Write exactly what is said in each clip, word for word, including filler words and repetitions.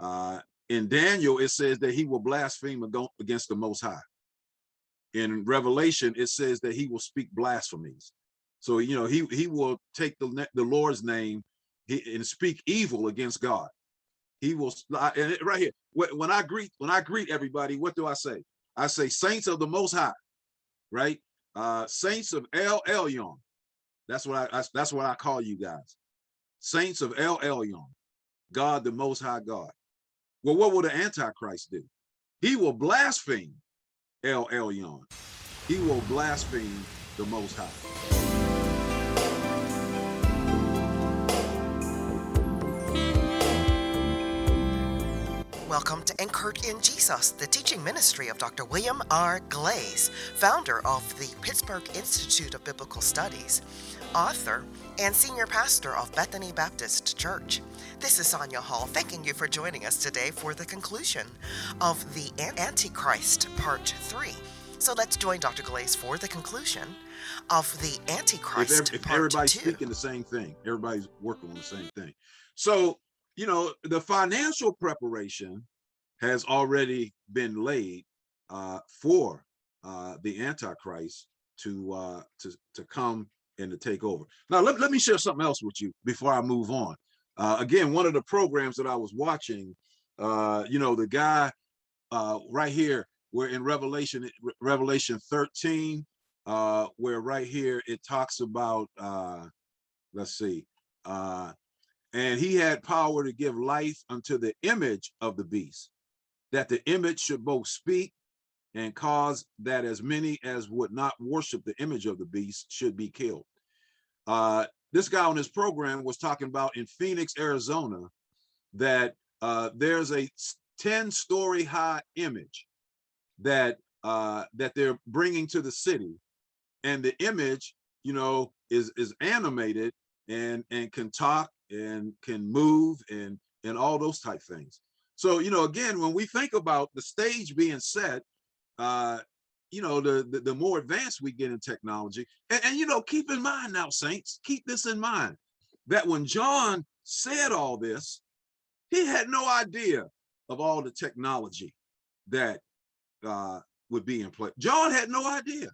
Uh, in Daniel, it says that he will blaspheme against the Most High. In Revelation, it says that he will speak blasphemies. So, you know, he, he will take the, the Lord's name and speak evil against God. He will, and right here, when I greet, when I greet everybody, what do I say? I say, saints of the Most High, right? Uh, saints of El Elyon. That's what I, that's what I call you guys. Saints of El Elyon, God, the Most High God. Well, what will the Antichrist do? He will blaspheme El Elyon. He will blaspheme the Most High. Welcome to Anchored in Jesus, the teaching ministry of Doctor William R. Glaze, founder of the Pittsburgh Institute of Biblical Studies, author, and senior pastor of Bethany Baptist Church. This is Sonia Hall, thanking you for joining us today for the conclusion of the Antichrist Part three. So let's join Doctor Glaze for the conclusion of the Antichrist if, if Part everybody's two. Speaking the same thing, everybody's working on the same thing. So, you know, the financial preparation has already been laid uh, for uh, the Antichrist to uh, to to come and to take over. Now, let, let me share something else with you before I move on. Uh, again, one of the programs that I was watching, uh, you know, the guy uh, right here, we're in Revelation, Revelation thirteen, uh, where right here it talks about, uh, let's see, uh, and he had power to give life unto the image of the beast, that the image should both speak and cause that as many as would not worship the image of the beast should be killed. Uh, this guy on this program was talking about in Phoenix, Arizona, that uh, there's a ten story high image that uh, that they're bringing to the city, and the image, you know, is is animated and and can talk and can move and and all those type things. So, you know, again, when we think about the stage being set, uh, you know, the, the the more advanced we get in technology, and, and you know, keep in mind now, saints, keep this in mind, that when John said all this, he had no idea of all the technology that uh, would be in place. John had no idea,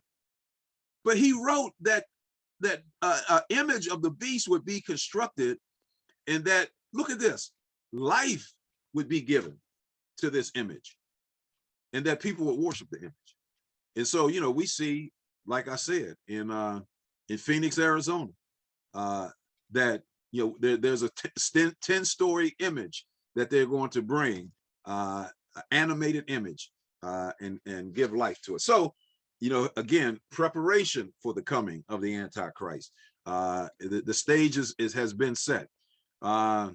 but he wrote that that uh, uh, image of the beast would be constructed, and that, look at this, life would be given to this image, and that people would worship the image. And so, you know, we see, like I said, in uh, in Phoenix, Arizona, uh, that, you know, there, there's a ten story image that they're going to bring, uh, an animated image, uh, and, and give life to it. So, you know, again, preparation for the coming of the Antichrist. Uh, the, the stage is, is, has been set. Uh,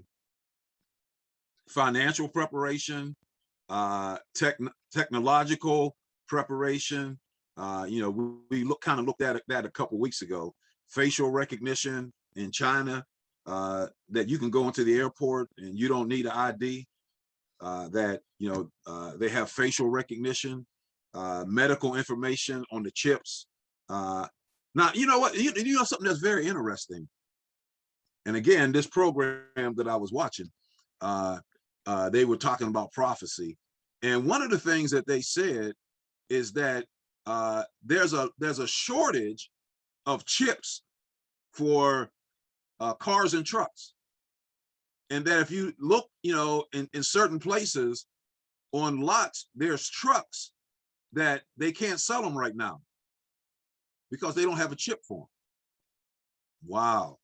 financial preparation, uh, tech, technological preparation. Uh, you know, we, we look kind of looked at that a couple weeks ago. Facial recognition in China, uh, that you can go into the airport and you don't need an I D. Uh, that, you know, uh, they have facial recognition, uh, medical information on the chips. Uh, now, you know what? You, you know something that's very interesting. And again, this program that I was watching, uh, uh, they were talking about prophecy, and one of the things that they said is that uh, there's a there's a shortage of chips for uh, cars and trucks, and that if you look, you know, in, in certain places on lots, there's trucks that they can't sell them right now because they don't have a chip for them. Wow.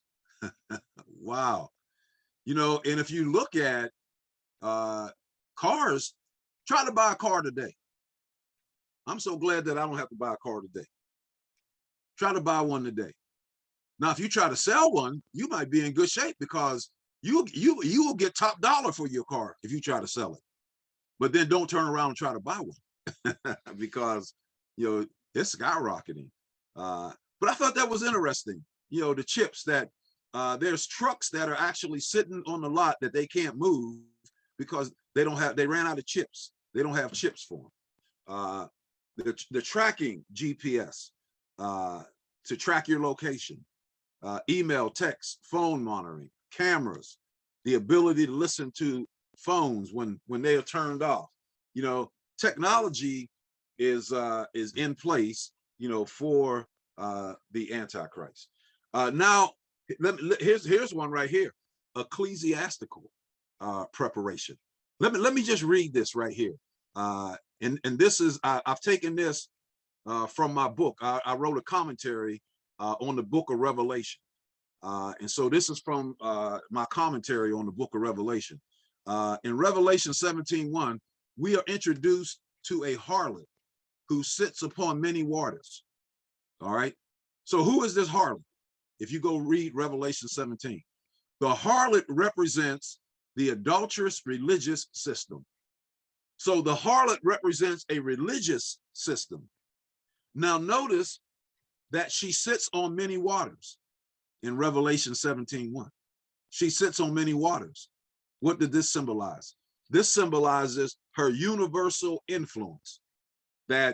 Wow. You know, and if you look at uh, cars, try to buy a car today. I'm so glad that I don't have to buy a car today. Try to buy one today. Now, if you try to sell one, you might be in good shape, because you you you will get top dollar for your car if you try to sell it. But then don't turn around and try to buy one because, you know, it's skyrocketing. Uh, but I thought that was interesting. You know, the chips that uh, there's trucks that are actually sitting on the lot that they can't move because they don't have, they ran out of chips. They don't have chips for them. Uh, the, the tracking G P S uh, to track your location, uh, email, text, phone monitoring, cameras, the ability to listen to phones when when they are turned off. You know, technology is uh, is in place, you know, for uh, the Antichrist. Uh, now, let me, here's here's one right here: ecclesiastical uh, preparation. Let me let me just read this right here. Uh, and and this is I, I've taken this uh, from my book. I, I wrote a commentary uh, on the book of Revelation. Uh, and so this is from uh, my commentary on the book of Revelation. Uh, in Revelation seventeen one, we are introduced to a harlot who sits upon many waters. All right. So who is this harlot? If you go read Revelation seventeen, the harlot represents the adulterous religious system. So the harlot represents a religious system. Now notice that she sits on many waters. In Revelation seventeen one, she sits on many waters. What did this symbolize? This symbolizes her universal influence, that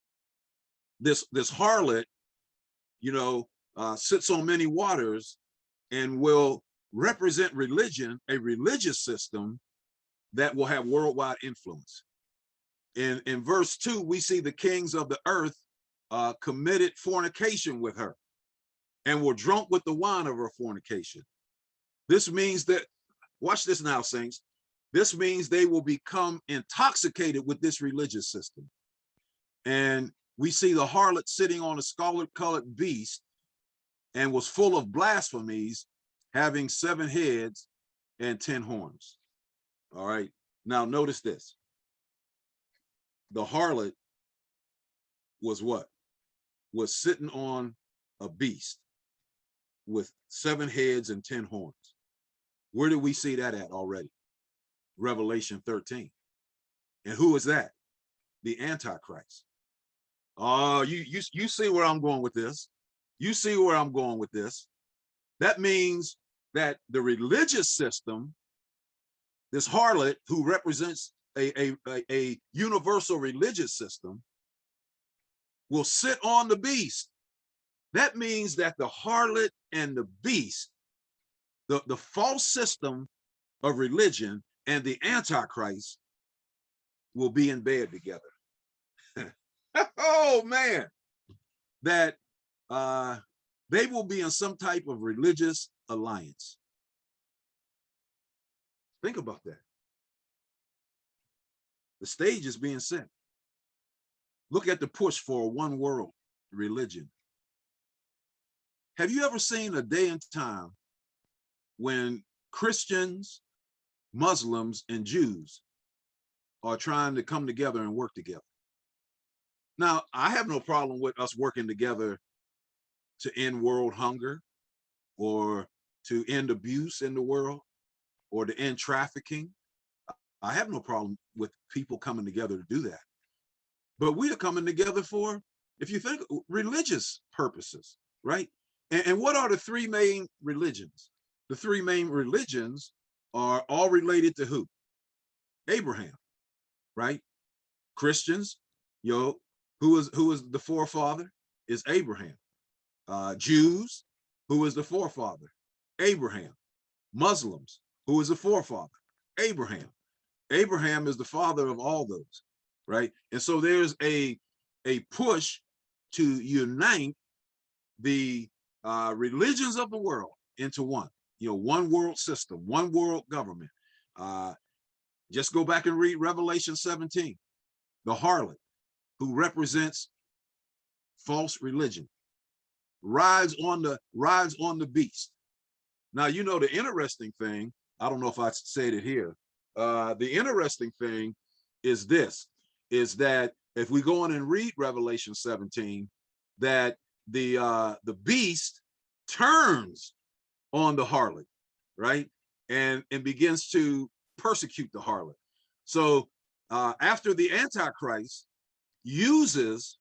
this this harlot, you know, uh, sits on many waters and will represent religion, a religious system that will have worldwide influence. In in verse two, we see the kings of the earth uh, committed fornication with her and were drunk with the wine of her fornication. This means that, watch this now, saints. This means they will become intoxicated with this religious system. And we see the harlot sitting on a scarlet-colored beast and was full of blasphemies, having seven heads and ten horns. All right. Now notice this. The harlot was what? Was sitting on a beast with seven heads and ten horns. Where did we see that at already? Revelation thirteen. And who is that? The Antichrist. Oh, you, you, you see where I'm going with this. You see where I'm going with this. That means that the religious system, this harlot who represents a, a, a, a universal religious system, will sit on the beast. That means that the harlot and the beast, the, the false system of religion and the Antichrist will be in bed together. Oh man, that uh, they will be in some type of religious alliance. Think about that. The stage is being set. Look at the push for a one world religion. Have you ever seen a day and time when Christians, Muslims, and Jews are trying to come together and work together? Now, I have no problem with us working together to end world hunger or to end abuse in the world or to end trafficking. I have no problem with people coming together to do that. But we are coming together for, if you think, religious purposes, right? And, and what are the three main religions? The three main religions are all related to who? Abraham, right? Christians, you know, who is who is the forefather? Is Abraham. Uh, Jews, who is the forefather? Abraham. Muslims, who is the forefather? Abraham. Abraham is the father of all those, right? And so there's a a push to unite the uh, religions of the world into one, you know, one world system, one world government. Uh, just go back and read Revelation seventeen, the harlot who represents false religion rides on the rides on the beast. Now, you know, the interesting thing, I don't know if I said it here. Uh, the interesting thing is this, is that if we go on and read Revelation seventeen, that the uh, the beast turns on the harlot, right? And, and begins to persecute the harlot. So uh, after the Antichrist uses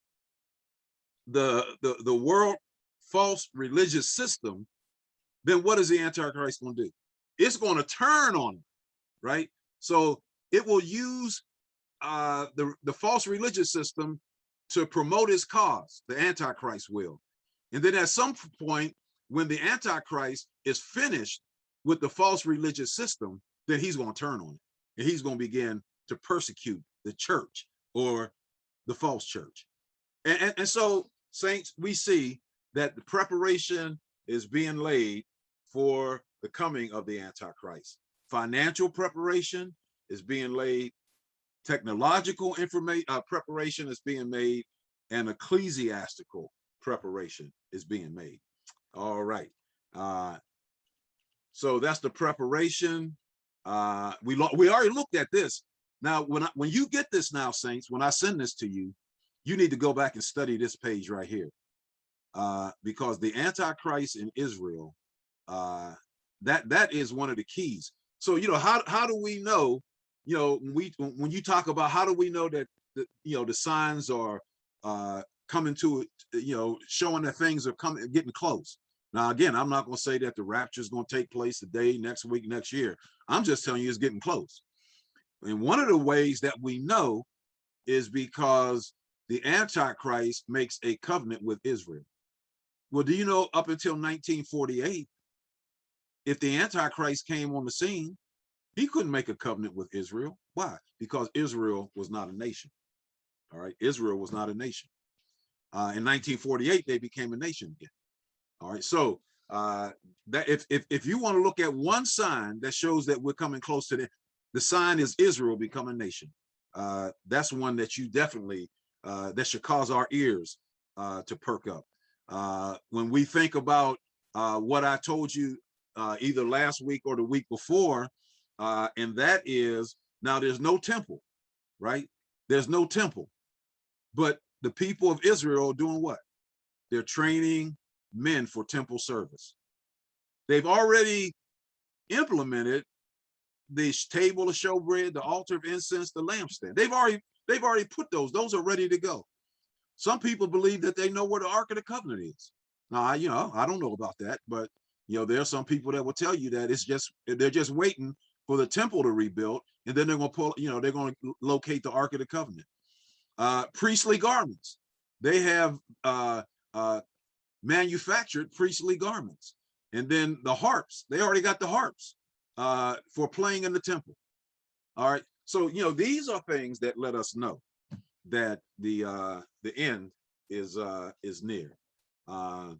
the, the, the world false religious system, then what is the Antichrist going to do? It's going to turn on it, right? So it will use uh, the, the false religious system to promote its cause, the Antichrist will. And then at some point, when the Antichrist is finished with the false religious system, then he's going to turn on it. and he's going to begin to persecute the church or the false church. And, and, and so, saints, we see that the preparation is being laid for the coming of the Antichrist. Financial preparation is being laid, technological information uh, preparation is being made, and ecclesiastical preparation is being made. All right. Uh, so that's the preparation. Uh, we we already looked at this. Now, when I, when you get this now, saints, when I send this to you, you need to go back and study this page right here, uh, because the Antichrist in Israel, uh, that that is one of the keys. So, you know, how how do we know? You know, when we when you talk about how do we know that the, you know, the signs are uh, coming to it, you know, showing that things are coming, getting close. Now, again, I'm not going to say that the rapture is going to take place today, next week, next year. I'm just telling you it's getting close. And one of the ways that we know is because the Antichrist makes a covenant with Israel. Well, do you know up until nineteen forty-eight, if the Antichrist came on the scene, he couldn't make a covenant with Israel. Why? Because Israel was not a nation. All right, Israel was not a nation. Uh, in nineteen forty-eight, they became a nation again. All right, so uh, that if, if if you want to look at one sign that shows that we're coming close to the, the sign is Israel become a nation. Uh, that's one that you definitely uh, that should cause our ears uh, to perk up. Uh, when we think about uh, what I told you uh, either last week or the week before, uh, and that is now there's no temple, right? There's no temple, but the people of Israel are doing what? They're training men for temple service. They've already implemented the table of showbread, the altar of incense, the lampstand. They've already they've already put those. Those are ready to go. Some people believe that they know where the Ark of the Covenant is. Now, I, you know, I don't know about that, but you know, there are some people that will tell you that it's just they're just waiting for the temple to rebuild, and then they're going to pull. You know, they're going to locate the Ark of the Covenant. Uh, priestly garments. They have uh, uh, manufactured priestly garments. And then the harps, they already got the harps uh, for playing in the temple. All right. So, you know, these are things that let us know that the uh, the end is uh, is near. Uh,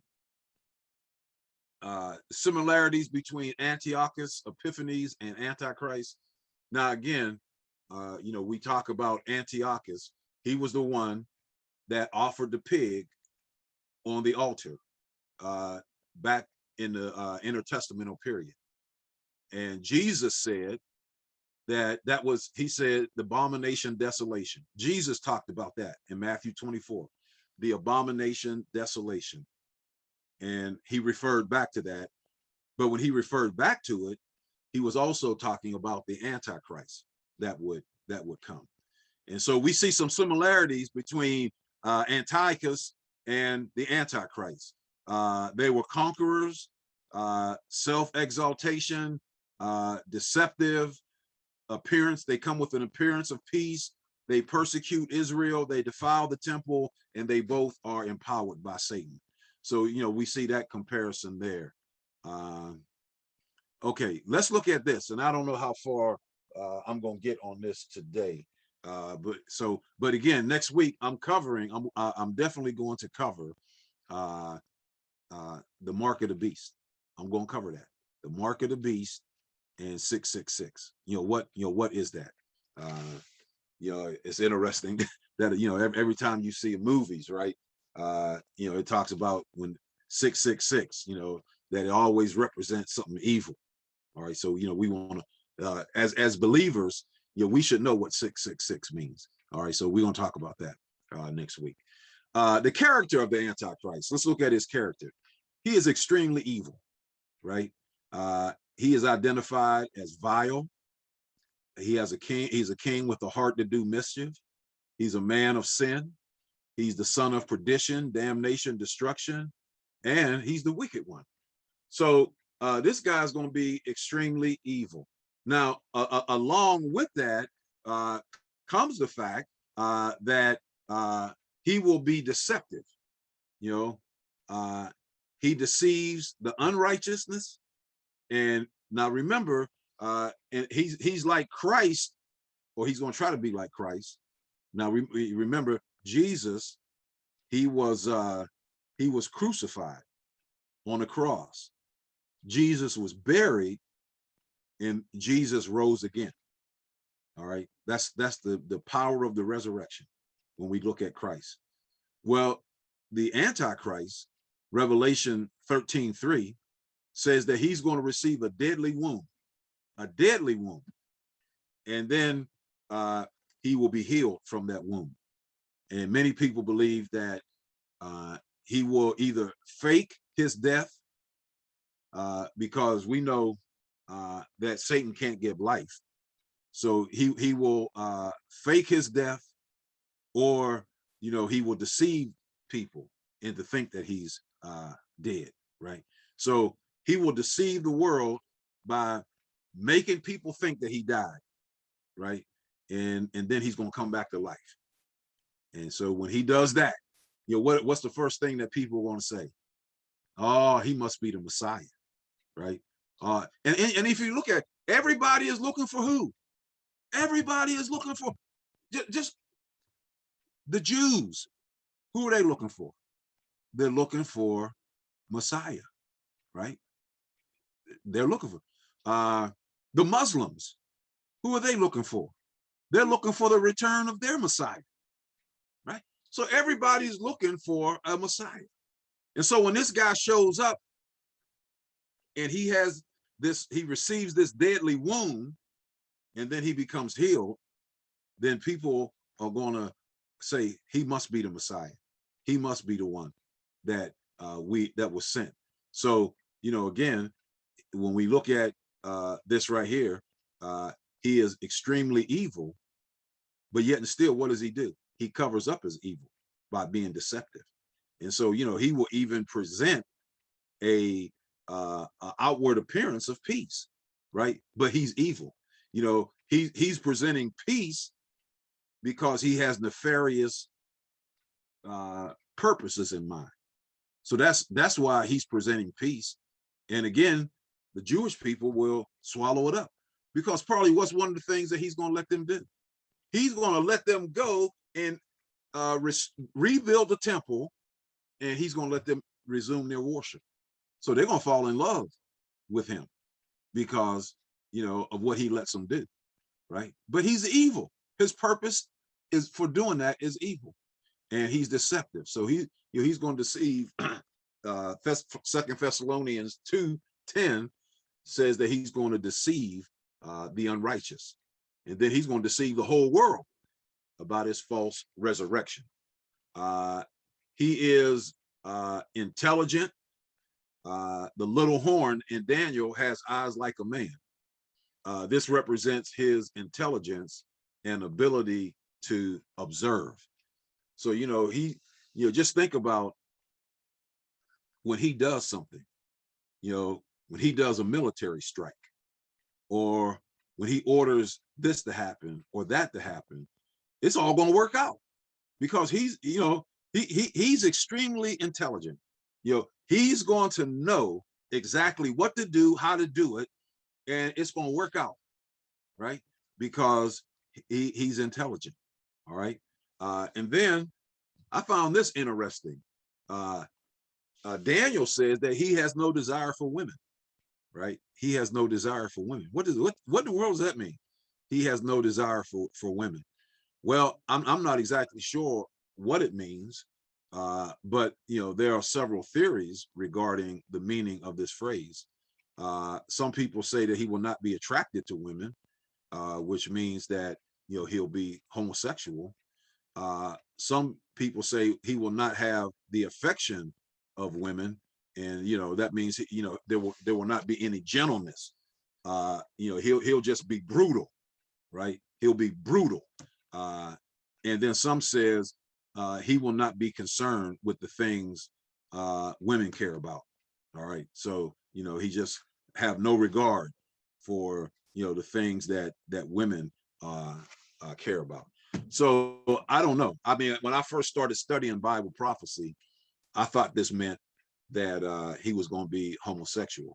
uh, similarities between Antiochus Epiphanes and Antichrist. Now, again, uh, you know, we talk about Antiochus. He was the one that offered the pig on the altar uh, back in the uh, intertestamental period. And Jesus said that that was, he said, the abomination desolation. Jesus talked about that in Matthew twenty-four, the abomination desolation. And he referred back to that. But when he referred back to it, he was also talking about the Antichrist that would that would come. And so we see some similarities between uh, Antiochus and the Antichrist. Uh, they were conquerors, uh, self-exaltation, uh, deceptive appearance. They come with an appearance of peace. They persecute Israel. They defile the temple, and they both are empowered by Satan. So, you know, we see that comparison there. Uh, okay, let's look at this. And I don't know how far uh, I'm going to get on this today. Uh, but so, but again, next week I'm covering, I'm, uh, I'm definitely going to cover uh, uh, the mark of the beast. I'm going to cover that, the mark of the beast and six six six. You know, what, you know, what is that? Uh, you know, it's interesting that, you know, every, every time you see movies, right? Uh, you know, it talks about when six six six, you know, that it always represents something evil. All right. So, you know, we want to, uh, as, as believers, you know, we should know what six six six means. All right. So we're going to talk about that uh, next week. Uh, the character of the Antichrist. Let's look at his character. He is extremely evil, right? Uh, he is identified as vile. He has a king. He's a king with a heart to do mischief. He's a man of sin. He's the son of perdition, damnation, destruction, and he's the wicked one. So uh, this guy is going to be extremely evil. Now, uh, uh, along with that uh, comes the fact uh, that uh, he will be deceptive. You know, uh, he deceives the unrighteousness. And now remember, uh, and he's he's like Christ, or he's going to try to be like Christ. Now, re remember, Jesus, he was uh, he was crucified on a cross. Jesus was buried, and Jesus rose again. All right, that's that's the the power of the resurrection when we look at Christ. Well, the Antichrist, Revelation thirteen three, says that he's going to receive a deadly wound, a deadly wound, and then uh, he will be healed from that wound. And many people believe that uh, he will either fake his death, uh, because we know uh, that Satan can't give life. So he, he will uh, fake his death, or, you know, he will deceive people into think that he's uh, dead, right? So he will deceive the world by making people think that he died, right? And, and then he's going to come back to life. And so when he does that, you know, what, what's the first thing that people are going to say? Oh, he must be the Messiah, right? Uh, and, and, and if you look at, everybody is looking for who? Everybody is looking for, just, just the Jews. Who are they looking for? They're looking for Messiah, right? They're looking for uh, the Muslims. Who are they looking for? They're looking for the return of their Messiah, right? So everybody's looking for a Messiah. And so when this guy shows up and he has this, he receives this deadly wound, and then he becomes healed, then people are going to say he must be the Messiah. He must be the one that uh, we that was sent. So, you know, again, when we look at uh, this right here, uh, he is extremely evil, but yet and still, what does he do? He covers up his evil by being deceptive. And so, you know, he will even present a, uh, a outward appearance of peace, right? But he's evil. You know, he, he's presenting peace because he has nefarious uh, purposes in mind. So that's that's why he's presenting peace. And again, the Jewish people will swallow it up, because probably what's one of the things that he's going to let them do? He's going to let them go and uh, re rebuild the temple, and he's going to let them resume their worship. So they're going to fall in love with him because, you know, of what he lets them do, right? But he's evil. His purpose is for doing that is evil, and he's deceptive. So he, you know, he's going to deceive. uh, Second Thessalonians two ten says that he's going to deceive uh, the unrighteous, and then he's going to deceive the whole world about his false resurrection. Uh, he is uh, intelligent. Uh, the little horn in Daniel has eyes like a man. Uh, this represents his intelligence and ability to observe. So, you know, he, you know, just think about when he does something, you know, when he does a military strike, or when he orders this to happen or that to happen, it's all going to work out because he's, you know, he, he he's extremely intelligent. You know, he's going to know exactly what to do, how to do it, and it's going to work out, right? Because he, he's intelligent. All right. Uh, and then I found this interesting. Uh, uh, Daniel says that he has no desire for women, right? He has no desire for women. What does what what in the world does that mean? He has no desire for for women. Well, I'm I'm not exactly sure what it means, uh, but you know there are several theories regarding the meaning of this phrase. Uh, some people say that he will not be attracted to women, uh, which means that you know he'll be homosexual. Uh, some people say he will not have the affection of women, and you know that means you know there will there will not be any gentleness. Uh, you know he'll he'll just be brutal, right? He'll be brutal. Uh, and then some says uh, he will not be concerned with the things uh, women care about. All right, so you know he just have no regard for you know the things that that women uh, uh, care about. So I don't know. I mean, when I first started studying Bible prophecy, I thought this meant that uh, he was going to be homosexual.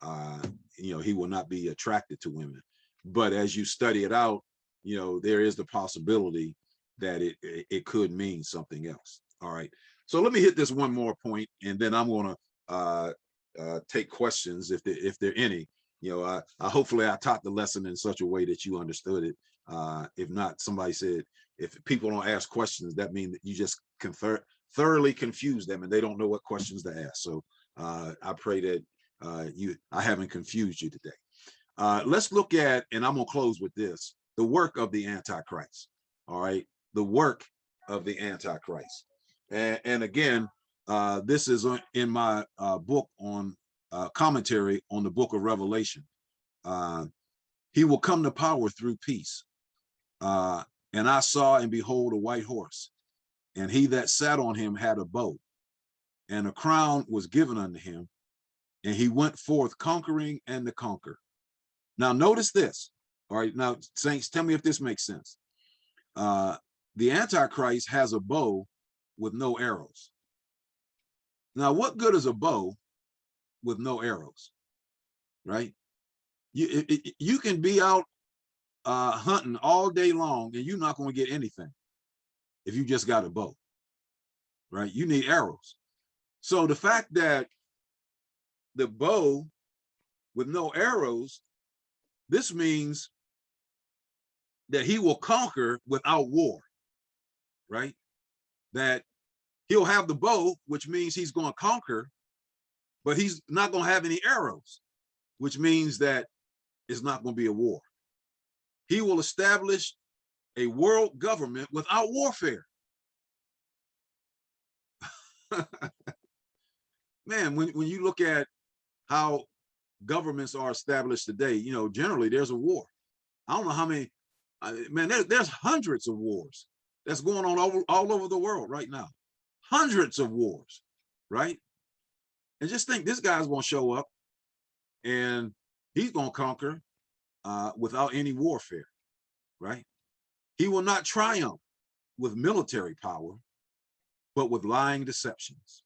uh, you know, he will not be attracted to women. But as you study it out, you know, there is the possibility that it, it, it could mean something else. All right. So let me hit this one more point, and then I'm going to uh, uh, take questions if there, if there are any. You know, I, I hopefully I taught the lesson in such a way that you understood it. Uh, if not, somebody said, if people don't ask questions, that means that you just can thir- thoroughly confuse them and they don't know what questions to ask. So uh, I pray that uh, you, I haven't confused you today. Uh, let's look at, and I'm gonna close with this, the work of the Antichrist. All right, the work of the Antichrist. And, and again, uh, this is in my uh, book on uh, commentary on the book of Revelation. Uh, he will come to power through peace. Uh, and I saw and behold a white horse, and he that sat on him had a bow, and a crown was given unto him, and he went forth conquering and to conquer. Now notice this. All right, now saints, tell me if this makes sense. Uh, the Antichrist has a bow with no arrows. Now, what good is a bow with no arrows, right? You, it, it, you can be out uh, hunting all day long and you're not going to get anything if you just got a bow, right? You need arrows. So the fact that the bow with no arrows, this means that he will conquer without war, right? That he'll have the bow, which means he's going to conquer, but he's not going to have any arrows, which means that it's not going to be a war. He will establish a world government without warfare. Man, when, when you look at how governments are established today, you know, generally there's a war. I don't know how many, uh, man, there, there's hundreds of wars that's going on over, all over the world right now. Hundreds of wars, right? And just think, this guy's going to show up and he's going to conquer uh, without any warfare, right? He will not triumph with military power, but with lying deceptions.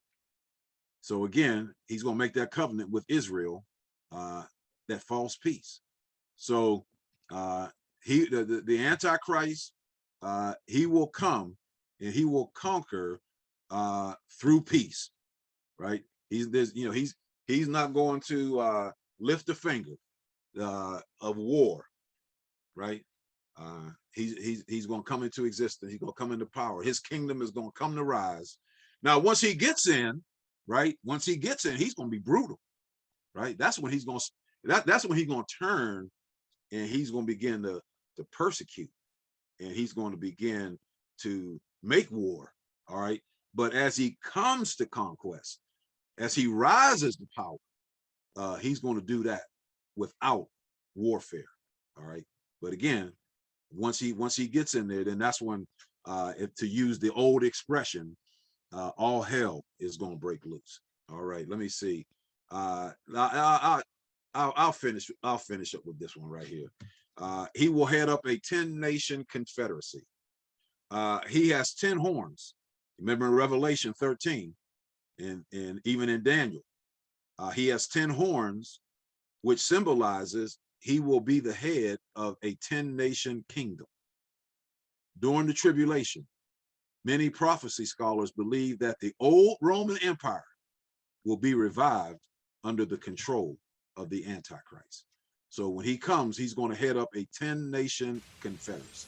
So again, he's going to make that covenant with Israel, uh, that false peace. So uh, he, the, the, the Antichrist, uh, he will come and he will conquer uh, through peace, right? He's there's, you know, he's he's not going to uh, lift a finger uh, of war, right? Uh, he's he's he's going to come into existence. He's going to come into power. His kingdom is going to come to rise. Now, once he gets in, right? Once he gets in, he's going to be brutal, right? That's when he's going to that that's when he's going to turn, and he's going to begin to to persecute, and he's going to begin to make war. All right, but as he comes to conquest, as he rises to power, uh, he's going to do that without warfare. All right, but again, once he once he gets in there, then that's when, uh, if, to use the old expression, uh, all hell is going to break loose. All right, let me see. Uh, I, I, I, I'll finish. I'll finish up with this one right here. Uh, he will head up a ten-nation confederacy. Uh, he has ten horns. Remember in Revelation thirteen, and and even in Daniel, uh, he has ten horns, which symbolizes he will be the head of a ten-nation kingdom. During the tribulation, many prophecy scholars believe that the old Roman Empire will be revived under the control of the Antichrist. So when he comes, he's going to head up a ten-nation confederacy.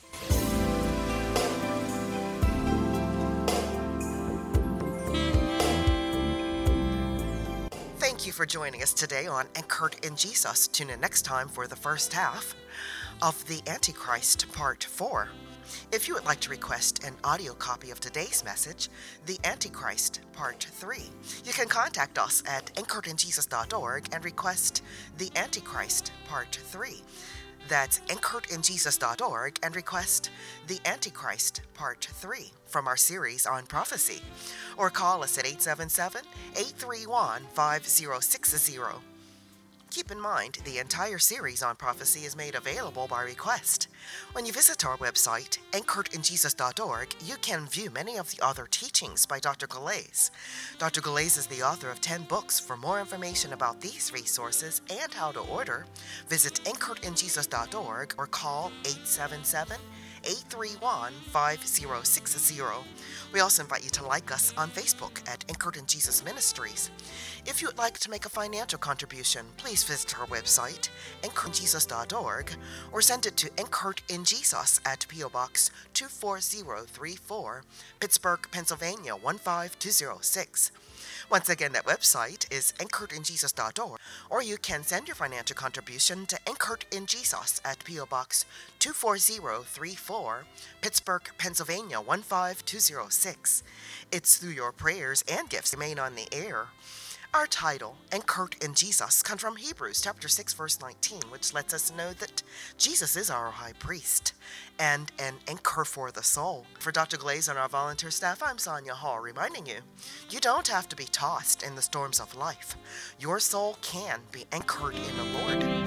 Thank you for joining us today on Anchored in Jesus. Tune in next time for the first half of The Antichrist Part four. If you would like to request an audio copy of today's message, The Antichrist Part three, you can contact us at anchored in jesus dot org and request The Antichrist Part three. That's anchored in jesus dot org and request The Antichrist Part three from our series on prophecy. Or call us at eight seven seven, eight three one, five zero six zero. keep in mind, the entire series on prophecy is made available by request. When you visit our website, anchored in jesus dot org, you can view many of the other teachings by Doctor Galais. Doctor Galais is the author of ten books. For more information about these resources and how to order, visit anchored in jesus dot org or call eight seven seven, eight three one, five zero six zero. We also invite you to like us on Facebook at Anchored in Jesus Ministries. If you would like to make a financial contribution, please visit our website, anchored in jesus dot org, or send it to Anchored in Jesus at P O Box two four zero three four, Pittsburgh, Pennsylvania one five two zero six. Once again, that website is anchored in jesus dot org, or you can send your financial contribution to Anchored in Jesus at P O Box two four zero three four, Pittsburgh, Pennsylvania one five two zero six. It's through your prayers and gifts remain on the air. Our title, Anchored in Jesus, comes from Hebrews chapter six, verse nineteen, which lets us know that Jesus is our high priest and an anchor for the soul. For Doctor Galais and our volunteer staff, I'm Sonia Hall, reminding you, you don't have to be tossed in the storms of life. Your soul can be anchored in the Lord.